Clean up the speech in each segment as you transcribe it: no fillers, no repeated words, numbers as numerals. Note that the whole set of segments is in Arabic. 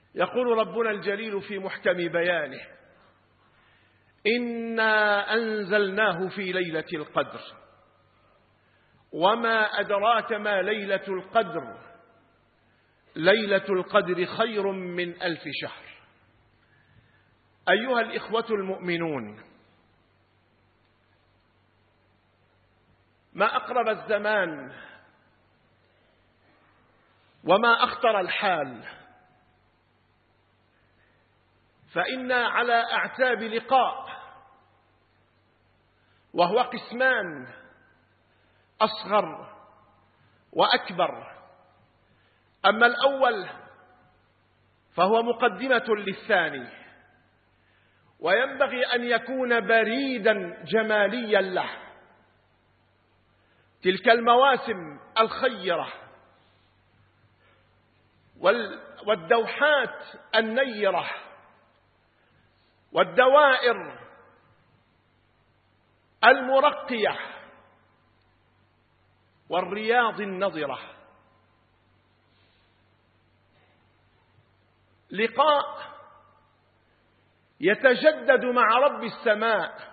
يقول ربنا الجليل في محكم بيانه: إنا أنزلناه في ليلة القدر وما أدراك ما ليلة القدر ليلة القدر خير من 1000 شهر. أيها الإخوة المؤمنون، ما أقرب الزمان وما أخطر الحال، فإنا على أعتاب لقاء، وهو قسمان: أصغر وأكبر. أما الأول فهو مقدمة للثاني، وينبغي أن يكون بريدا جماليا له. تلك المواسم الخيرة والدوحات النيرة والدوائر المرقية والرياض النضرة، لقاء يتجدد مع رب السماء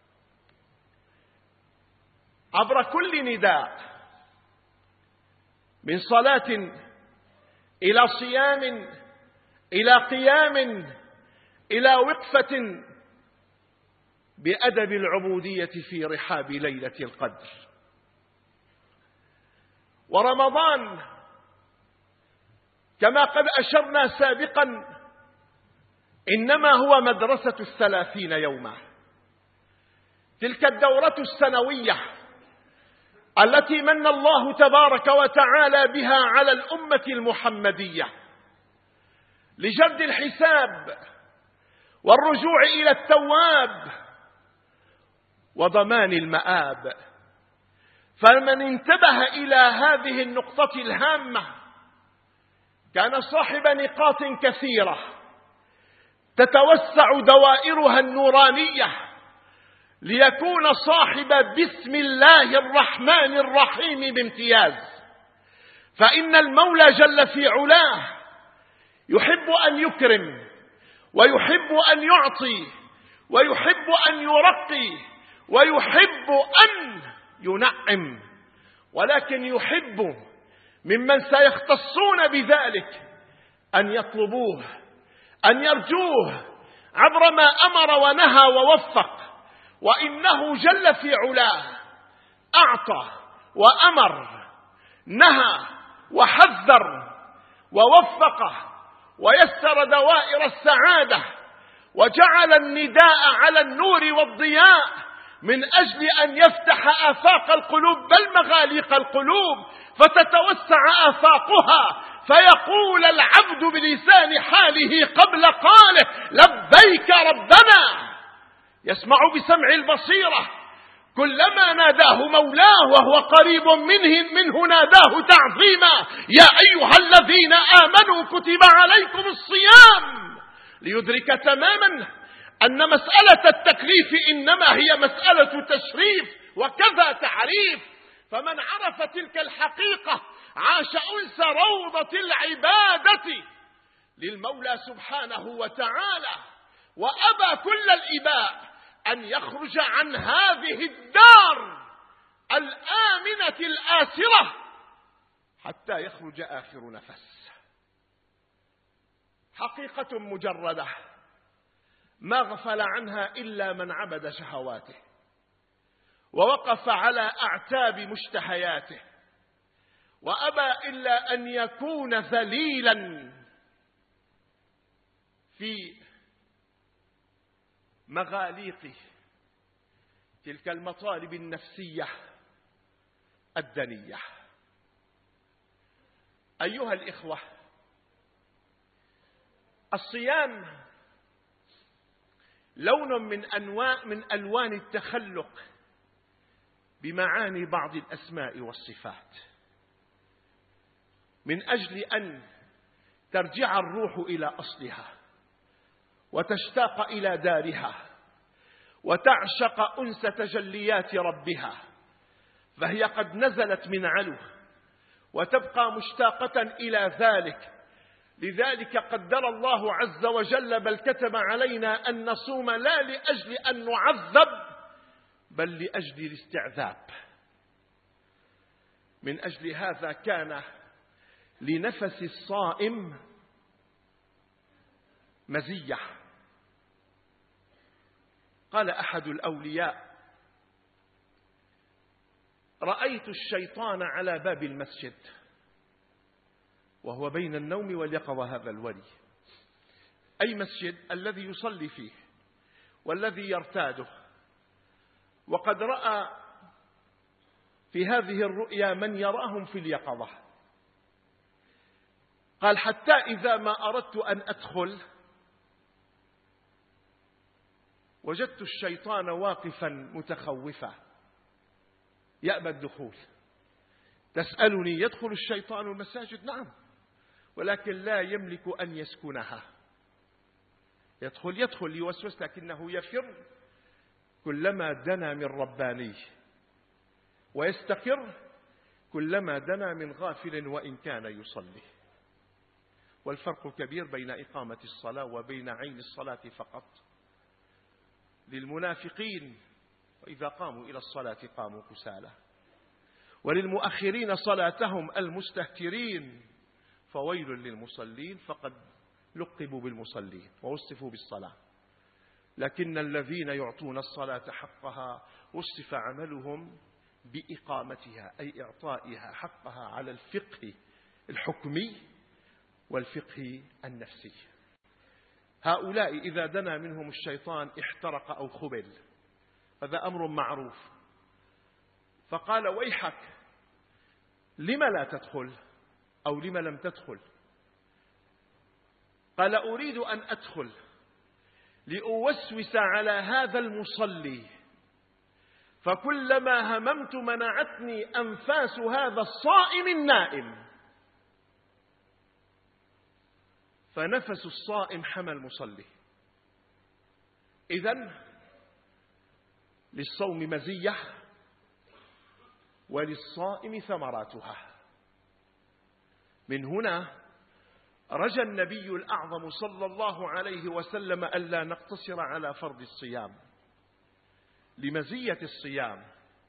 عبر كل نداء، من صلاة إلى صيام إلى قيام إلى وقفة بأدب العبودية في رحاب ليلة القدر. ورمضان كما قد أشرنا سابقا إنما هو مدرسة 30 يوما، تلك الدورة السنوية التي من الله تبارك وتعالى بها على الأمة المحمدية لجد الحساب والرجوع إلى التواب وضمان المآب. فمن انتبه إلى هذه النقطة الهامة كان صاحب نقاط كثيرة تتوسع دوائرها النورانية ليكون صاحب بسم الله الرحمن الرحيم بامتياز. فإن المولى جل في علاه يحب أن يكرم، ويحب أن يعطي، ويحب أن يرقي، ويحب أن ينعم، ولكن يحب ممن سيختصون بذلك أن يطلبوه، أن يرجوه عبر ما أمر ونهى ووفق. وإنه جل في علاه أعطى وأمر، نهى وحذر ووفق ويسر دوائر السعادة، وجعل النداء على النور والضياء من أجل أن يفتح آفاق القلوب بل مغاليق القلوب فتتوسع آفاقها، فيقول العبد بلسان حاله قبل قاله: لبيك ربنا. يسمع بسمع البصيرة، كلما ناداه مولاه وهو قريب منه ناداه تعظيما: يا أيها الذين آمنوا كتب عليكم الصيام، ليدرك تماما أن مسألة التكليف إنما هي مسألة تشريف وكذا تعريف. فمن عرف تلك الحقيقة عاش أنس روضة العبادة للمولى سبحانه وتعالى، وأبى كل الإباء أن يخرج عن هذه الدار الآمنة الآسرة حتى يخرج آخر نفس. حقيقة مجردة ما غفل عنها إلا من عبد شهواته ووقف على أعتاب مشتهياته، وأبى إلا أن يكون ذليلا في مغاليق تلك المطالب النفسية الدنية. أيها الإخوة، الصيام لون من ألوان التخلق بمعاني بعض الأسماء والصفات، من أجل أن ترجع الروح إلى أصلها وتشتاق إلى دارها وتعشق أنس تجليات ربها، فهي قد نزلت من علو وتبقى مشتاقة إلى ذلك لذلك قدر الله عز وجل بل كتب علينا أن نصوم لا لأجل أن نعذب بل لأجل الاستعذاب. من أجل هذا كان لنفس الصائم مزية. قال أحد الأولياء: رأيت الشيطان على باب المسجد وهو بين النوم واليقظة. هذا الولي أي مسجد الذي يصلي فيه والذي يرتاده. وقد رأى في هذه الرؤيا من يراهم في اليقظة. قال: حتى إذا ما أردت أن أدخل وجدت الشيطان واقفا متخوفا يأبى الدخول. تسألني يدخل الشيطان المساجد؟ نعم، ولكن لا يملك أن يسكنها. يدخل يوسوس، لكنه يفر كلما دنا من رباني، ويستقر كلما دنا من غافل وإن كان يصلي. والفرق كبير بين إقامة الصلاة وبين عين الصلاة فقط. للمنافقين وإذا قاموا إلى الصلاة قاموا كسالى، وللمؤخرين صلاتهم المستهترين، فويل للمصلين فقد لقبوا بالمصلين ووصفوا بالصلاة. لكن الذين يعطون الصلاة حقها وصف عملهم بإقامتها، أي إعطائها حقها على الفقه الحكمي والفقه النفسي. هؤلاء إذا دنا منهم الشيطان احترق أو خبل، هذا أمر معروف. فقال: ويحك، لم لا تدخل أو لم لم تدخل؟ قال: أريد أن أدخل لأوسوس على هذا المصلي، فكلما هممت منعتني أنفاس هذا الصائم النائم. فنفس الصائم حمى المصلي. إذن للصوم مزية وللصائم ثمراتها. من هنا رجى النبي الأعظم صلى الله عليه وسلم ألا نقتصر على فرض الصيام لمزية الصيام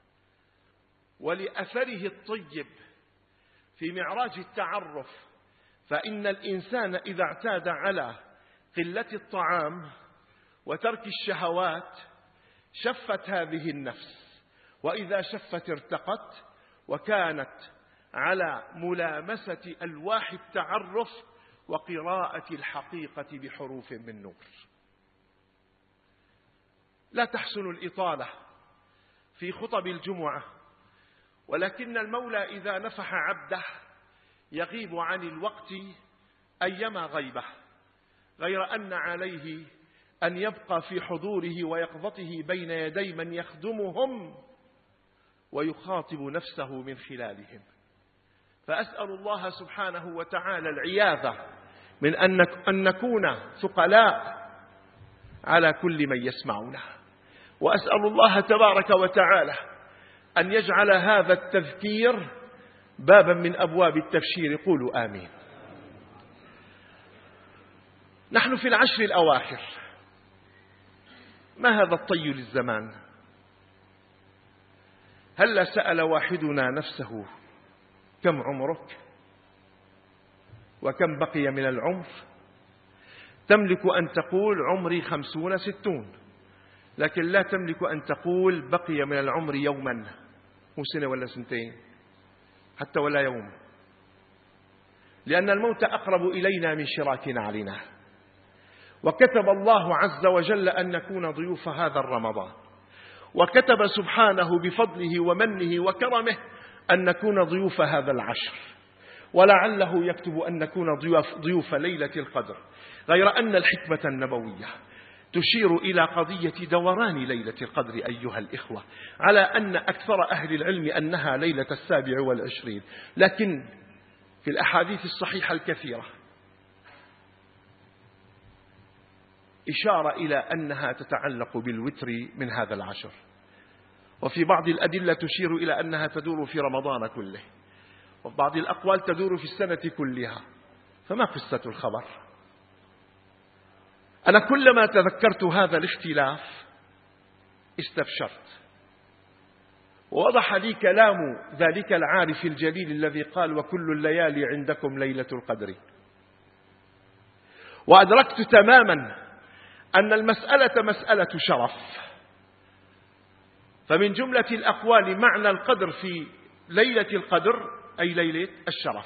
ولأثره الطيب في معراج التعرف. فإن الإنسان إذا اعتاد على قلة الطعام وترك الشهوات شفت هذه النفس، وإذا شفت ارتقت، وكانت على ملامسة ألواح التعرف وقراءة الحقيقة بحروف من نور. لا تحسن الإطالة في خطب الجمعة، ولكن المولى إذا نفح عبده يغيب عن الوقت أيما غيبة، غير أن عليه أن يبقى في حضوره ويقظته بين يدي من يخدمهم ويخاطب نفسه من خلالهم. فأسأل الله سبحانه وتعالى العياذة من أن نكون ثقلاء على كل من يسمعنا، وأسأل الله تبارك وتعالى أن يجعل هذا التذكير بابا من أبواب التبشير. قولوا آمين. نحن في العشر الأواخر. ما هذا الطي للزمان؟ هل سأل واحدنا نفسه كم عمرك وكم بقي من العمر؟ تملك أن تقول عمري 50 60، لكن لا تملك أن تقول بقي من العمر يوما، مو سنة ولا سنتين حتى ولا يوم، لأن الموت أقرب إلينا من شراك نعلنا. وكتب الله عز وجل أن نكون ضيوف هذا الرمضان، وكتب سبحانه بفضله ومنه وكرمه أن نكون ضيوف هذا العشر، ولعله يكتب أن نكون ضيوف ليلة القدر. غير أن الحكمة النبوية تشير إلى قضية دوران ليلة القدر أيها الإخوة، على أن أكثر أهل العلم أنها ليلة 27، لكن في الأحاديث الصحيحة الكثيرة إشارة إلى أنها تتعلق بالوتر من هذا العشر، وفي بعض الأدلة تشير إلى أنها تدور في رمضان كله، وفي بعض الأقوال تدور في السنة كلها. فما قصة الخبر؟ أنا كلما تذكرت هذا الاختلاف استبشرت، ووضح لي كلام ذلك العارف الجليل الذي قال: وكل الليالي عندكم ليلة القدر. وأدركت تماما أن المسألة مسألة شرف، فمن جملة الأقوال معنى القدر في ليلة القدر أي ليلة الشرف.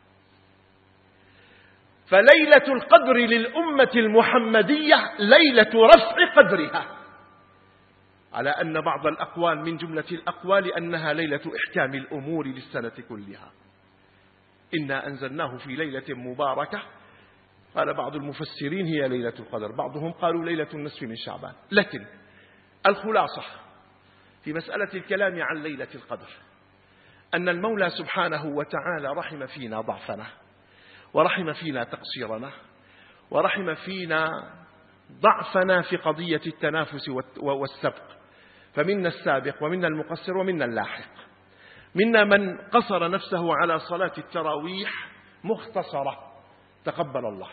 فليلة القدر للأمة المحمدية ليلة رفع قدرها، على أن بعض الأقوال من جملة الأقوال أنها ليلة إحكام الأمور للسنة كلها. إنا أنزلناه في ليلة مباركة، قال بعض المفسرين هي ليلة القدر، بعضهم قالوا ليلة النصف من شعبان. لكن الخلاصة في مسألة الكلام عن ليلة القدر أن المولى سبحانه وتعالى رحم فينا ضعفنا، ورحم فينا تقصيرنا، ورحم فينا ضعفنا في قضية التنافس والسبق، فمنا السابق ومنا المقصر ومنا اللاحق. منا من قصر نفسه على صلاة التراويح مختصرة تقبل الله،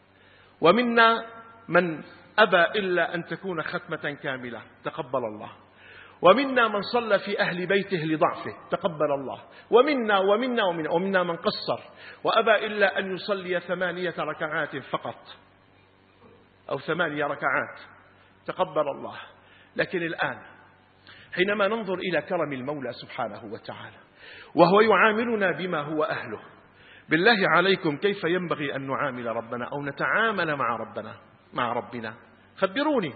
ومنا من أبى إلا أن تكون ختمة كاملة تقبل الله، ومنا من صلى في أهل بيته لضعفه تقبل الله، ومنا من قصر وأبى إلا أن يصلي 8 ركعات فقط أو 8 ركعات تقبل الله. لكن الآن حينما ننظر إلى كرم المولى سبحانه وتعالى وهو يعاملنا بما هو أهله، بالله عليكم كيف ينبغي أن نعامل ربنا أو نتعامل مع ربنا؟ خبروني.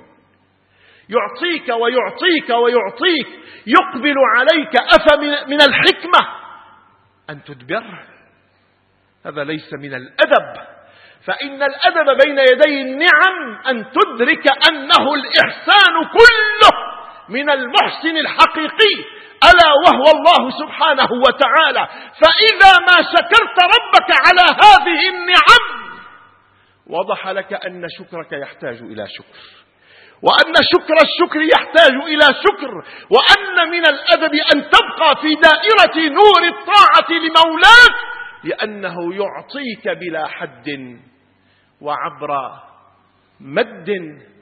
يعطيك ويعطيك ويعطيك، يقبل عليك، أفمن الحكمة أن تدبر؟ هذا ليس من الأدب، فإن الأدب بين يدي النعم أن تدرك أنه الإحسان كله من المحسن الحقيقي ألا وهو الله سبحانه وتعالى. فإذا ما شكرت ربك على هذه النعم وضح لك أن شكرك يحتاج إلى شكر، وأن شكر الشكر يحتاج إلى شكر، وأن من الأدب أن تبقى في دائرة نور الطاعة لمولاك، لأنه يعطيك بلا حد وعبر مد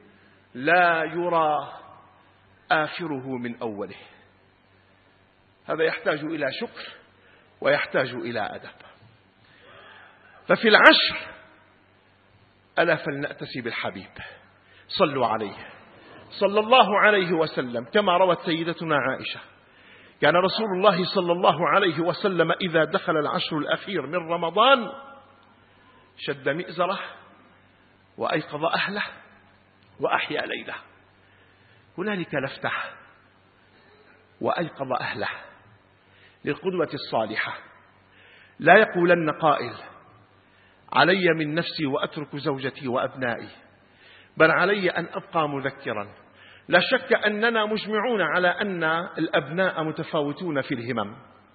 لا يرى آخره من أوله. هذا يحتاج إلى شكر ويحتاج إلى أدب. ففي العشر ألا فلنأتسي بالحبيب، صلوا عليه صلى الله عليه وسلم، كما روت سيدتنا عائشة: كان رسول الله صلى الله عليه وسلم إذا دخل العشر الأخير من رمضان شد مئزره وأيقظ أهله وأحيا ليله. هنالك نفتح وأيقظ أهله للقدوة الصالحة. لا يقولن قائل: علي من نفسي وأترك زوجتي وأبنائي، بل علي أن أبقى مذكرا. لا شك أننا مجمعون على أن الأبناء متفاوتون في الهمم،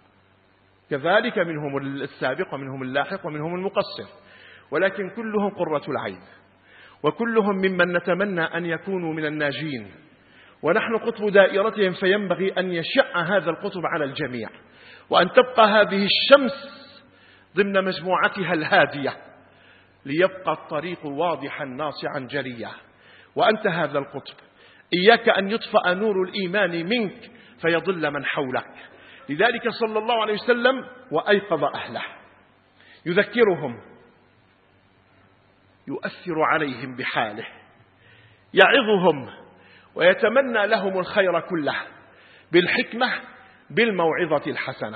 كذلك منهم السابق ومنهم اللاحق ومنهم المقصر، ولكن كلهم قرة العين، وكلهم ممن نتمنى أن يكونوا من الناجين، ونحن قطب دائرتهم، فينبغي أن يشع هذا القطب على الجميع، وأن تبقى هذه الشمس ضمن مجموعتها الهادية، ليبقى الطريق واضحا ناصعا جليا. وأنت هذا القطب، إياك أن يطفأ نور الإيمان منك فيضل من حولك. لذلك صلى الله عليه وسلم وأيقظ أهله، يذكرهم، يؤثر عليهم بحاله، يعظهم ويتمنى لهم الخير كله بالحكمة بالموعظة الحسنة،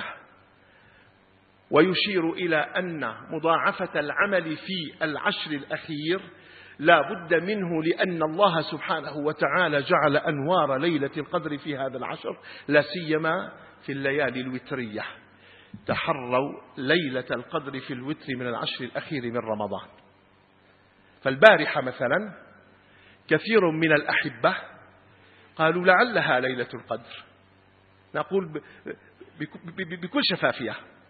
ويشير إلى أن مضاعفة العمل في العشر الأخير لا بد منه، لأن الله سبحانه وتعالى جعل أنوار ليلة القدر في هذا العشر، لا سيما في الليالي الوترية. تحروا ليلة القدر في الوتر من العشر الأخير من رمضان. فالبارحة مثلا كثير من الأحبة قالوا لعلها ليلة القدر. نقول بكل شفافية،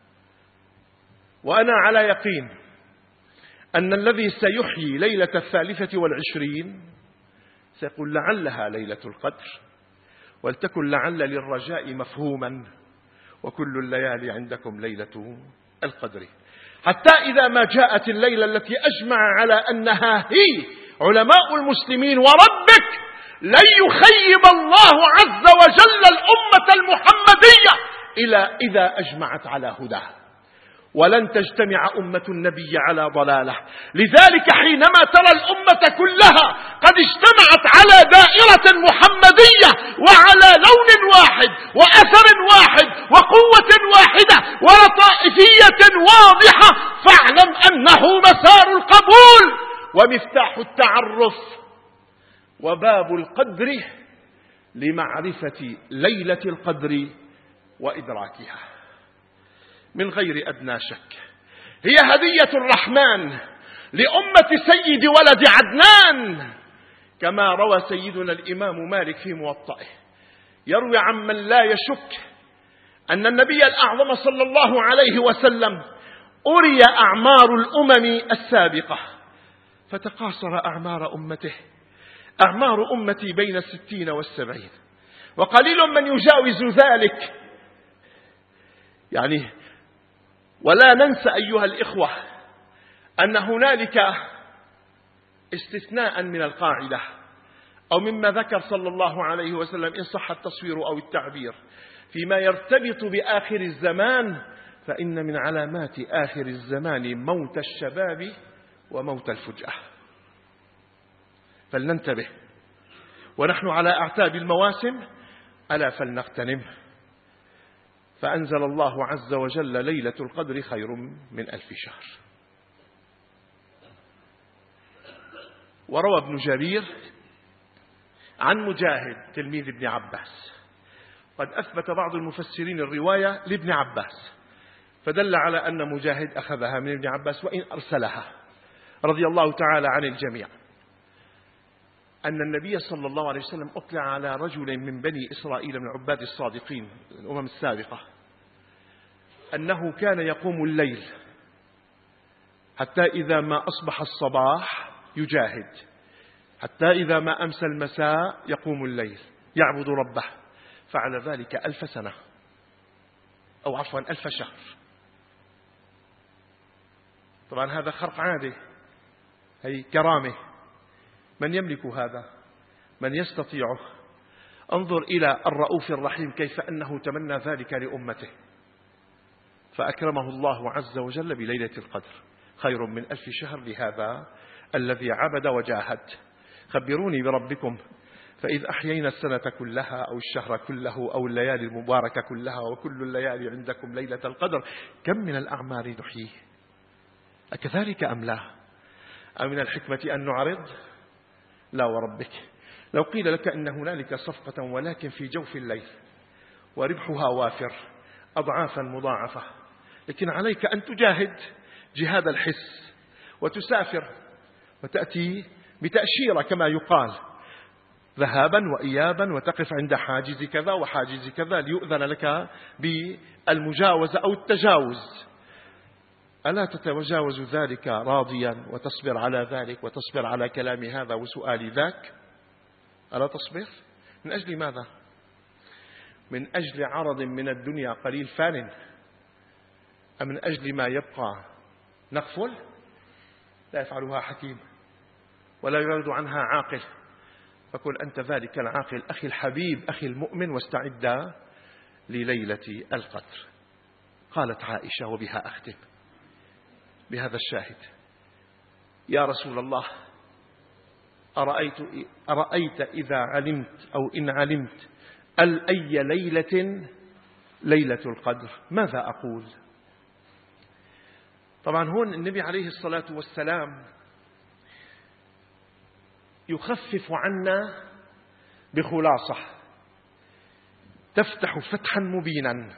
وأنا على يقين أن الذي سيحيي ليلة 23 سيقول لعلها ليلة القدر، ولتكن لعل للرجاء مفهوما، وكل الليالي عندكم ليلة القدر. حتى إذا ما جاءت الليلة التي أجمع على أنها هي علماء المسلمين وربك لن يخيب الله عز وجل الأمة المحمدية إلا إذا أجمعت على هداه، ولن تجتمع أمة النبي على ضلاله. لذلك حينما ترى الأمة كلها قد اجتمعت على دائرة محمدية وعلى لون واحد وأثر واحد وقوة واحدة ولطائفية واضحة، فاعلم أنه مسار القبول ومفتاح التعرف وباب القدر لمعرفة ليلة القدر وإدراكها من غير أدنى شك. هي هدية الرحمن لأمة سيد ولد عدنان، كما روى سيدنا الإمام مالك في موطئه، يروي عن من لا يشك أن النبي الأعظم صلى الله عليه وسلم أري أعمار الأمم السابقة فتقاصر أعمار أمته. أعمار أمتي بين 60 و70، وقليل من يجاوز ذلك. يعني ولا ننسى أيها الإخوة أن هنالك استثناء من القاعدة أو مما ذكر صلى الله عليه وسلم إن صح التصوير أو التعبير فيما يرتبط بآخر الزمان، فإن من علامات آخر الزمان موت الشباب وموت الفجأة. فلننتبه ونحن على أعتاب المواسم، ألا فلنغتنم. فأنزل الله عز وجل ليلة القدر خير من 1000 شهر. وروى ابن جرير عن مجاهد تلميذ ابن عباس، قد أثبت بعض المفسرين الرواية لابن عباس فدل على أن مجاهد أخذها من ابن عباس وإن أرسلها رضي الله تعالى عن الجميع، أن النبي صلى الله عليه وسلم أطلع على رجل من بني إسرائيل من عباد الصادقين الأمم السابقة أنه كان يقوم الليل حتى إذا ما أصبح الصباح يجاهد، حتى إذا ما أمسى المساء يقوم الليل يعبد ربه، فعل ذلك 1000 سنة أو عفوا 1000 شهر. طبعا هذا خرق عادة، هي كرامة. من يملك هذا؟ من يستطيعه؟ انظر إلى الرؤوف الرحيم كيف أنه تمنى ذلك لأمته، فأكرمه الله عز وجل بليلة القدر خير من 1000 شهر لهذا الذي عبد وجاهد. خبروني بربكم، فإذ أحيينا السنة كلها أو الشهر كله أو الليالي المباركة كلها وكل الليالي عندكم ليلة القدر كم من الأعمار نحييه؟ أكذلك أم لا؟ أم من الحكمة أن نعرض؟ لا وربك. لو قيل لك أن هنالك صفقة ولكن في جوف الليل وربحها وافر أضعافا مضاعفة، لكن عليك أن تجاهد جهاد الحس وتسافر وتأتي بتأشيرة كما يقال ذهابا وإيابا وتقف عند حاجز كذا وحاجز كذا ليؤذن لك بالمجاوزة أو التجاوز. ألا تتجاوز ذلك راضيا وتصبر على ذلك وتصبر على كلام هذا وسؤال ذاك؟ ألا تصبر؟ من أجل ماذا؟ من أجل عرض من الدنيا قليل فان، أم من أجل ما يبقى نغفل؟ لا يفعلها حكيم ولا يرد عنها عاقل، فكن أنت ذلك العاقل أخي الحبيب أخي المؤمن واستعد لليلة القدر. قالت عائشة وبها أختم بهذا الشاهد: يا رسول الله أرأيت إذا علمت أو إن علمت أي ليلة القدر ماذا أقول؟ طبعا هون النبي عليه الصلاة والسلام يخفف عنا بخلاصة تفتح فتحا مبينا.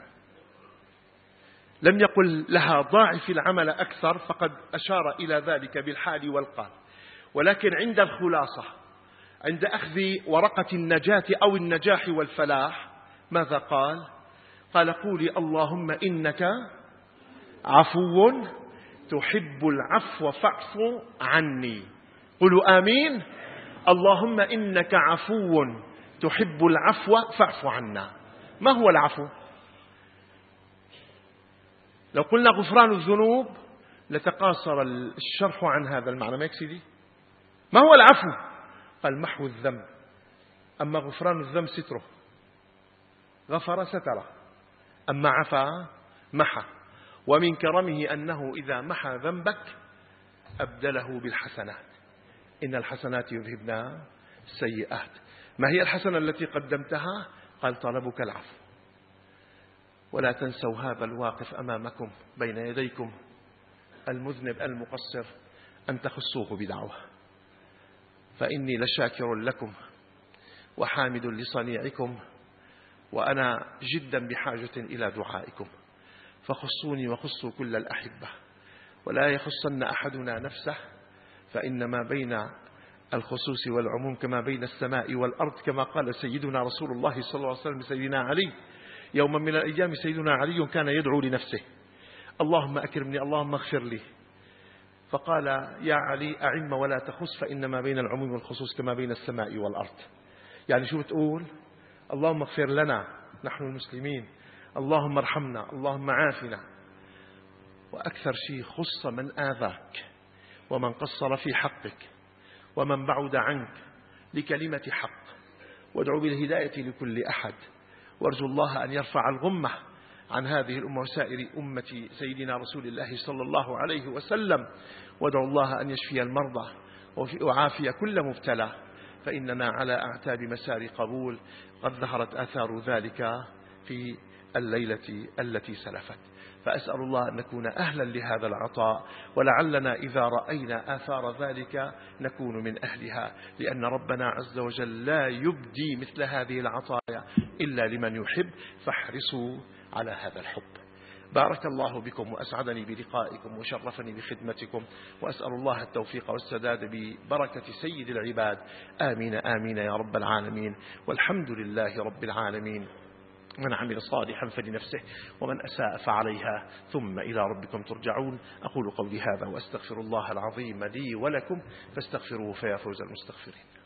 لم يقل لها ضاعف العمل أكثر، فقد أشار إلى ذلك بالحال والقال، ولكن عند الخلاصة عند أخذ ورقة النجاة أو النجاح والفلاح ماذا قال؟ قال: قولي اللهم إنك عفو تحب العفو فاعف عني. قولوا آمين. اللهم إنك عفو تحب العفو فاعف عنا. ما هو العفو؟ لو قلنا غفران الذنوب لتقاصر الشرح عن هذا المعنى. ما يكسيدي ما هو العفو؟ قال محو الذنب، أما غفران الذنب ستره، غفر ستره، أما عفا محى. ومن كرمه أنه إذا محى ذنبك أبدله بالحسنات، إن الحسنات يذهبن السيئات. ما هي الحسنة التي قدمتها؟ قال طلبك العفو. ولا تنسوا هذا الواقف أمامكم بين يديكم المذنب المقصر أن تخصوه بدعوة، فإني لشاكر لكم وحامد لصنيعكم، وأنا جدا بحاجة إلى دعائكم، فخصوني وخصوا كل الأحبة، ولا يخصن أحدنا نفسه، فإنما بين الخصوص والعموم كما بين السماء والأرض، كما قال سيدنا رسول الله صلى الله عليه وسلم سيدنا علي يوما من الأيام. سيدنا علي كان يدعو لنفسه: اللهم أكرمني، اللهم اغفر لي. فقال: يا علي أعم ولا تخص، فإنما بين العموم والخصوص كما بين السماء والأرض. يعني شو بتقول؟ اللهم اغفر لنا نحن المسلمين، اللهم ارحمنا، اللهم عافنا. وأكثر شيء خص من آذاك ومن قصر في حقك ومن بعد عنك لكلمة حق، وادعو بالهداية لكل أحد، وارجو الله أن يرفع الغمة عن هذه الأمة وسائر أمة سيدنا رسول الله صلى الله عليه وسلم، وادعو الله أن يشفي المرضى وعافية كل مبتلى، فإننا على أعتاب مسار قبول قد ظهرت آثار ذلك في الليلة التي سلفت. فأسأل الله أن نكون أهلا لهذا العطاء، ولعلنا إذا رأينا آثار ذلك نكون من أهلها، لأن ربنا عز وجل لا يبدي مثل هذه العطايا إلا لمن يحب، فاحرصوا على هذا الحب. بارك الله بكم وأسعدني بلقائكم وشرفني بخدمتكم، وأسأل الله التوفيق والسداد ببركة سيد العباد. آمين آمين يا رب العالمين، والحمد لله رب العالمين. من عمل صالحا فلنفسه ومن أساء فعليها، ثم إلى ربكم ترجعون. أقول قولي هذا وأستغفر الله العظيم لي ولكم، فاستغفروه فيا فوز المستغفرين.